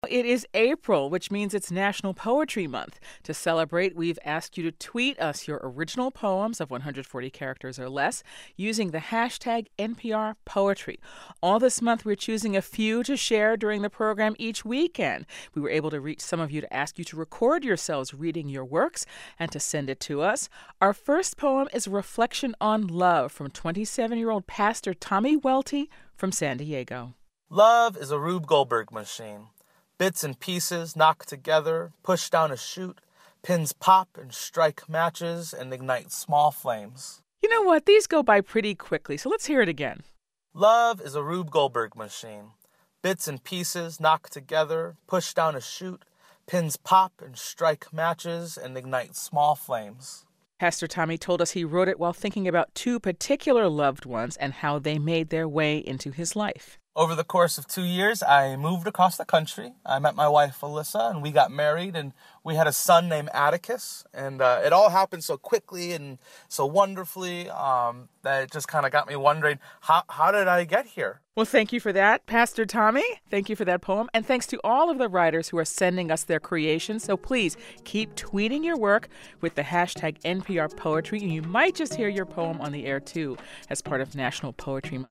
It is April, which means it's National Poetry Month. To celebrate, we've asked you to tweet us your original poems of 140 characters or less using the hashtag NPR Poetry. All this month, we're choosing a few to share during the program each weekend. We were able to reach some of you to ask you to record yourselves reading your works and to send it to us. Our first poem is Reflection on Love from 27-year-old pastor Tommy Welty from San Diego. Love is a Rube Goldberg machine. Bits and pieces knock together, push down a chute, pins pop and strike matches and ignite small flames. You know what? These go by pretty quickly, so let's hear it again. Love is a Rube Goldberg machine. Bits and pieces knock together, push down a chute, pins pop and strike matches and ignite small flames. Pastor Tommy told us he wrote it while thinking about two particular loved ones and how they made their way into his life. Over the course of 2 years, I moved across the country. I met my wife, Alyssa, and we got married, and we had a son named Atticus. And it all happened so quickly and so wonderfully that it just kind of got me wondering, how did I get here? Well, thank you for that, Pastor Tommy. Thank you for that poem. And thanks to all of the writers who are sending us their creations. So please keep tweeting your work with the hashtag NPR Poetry. And you might just hear your poem on the air, too, as part of National Poetry Month.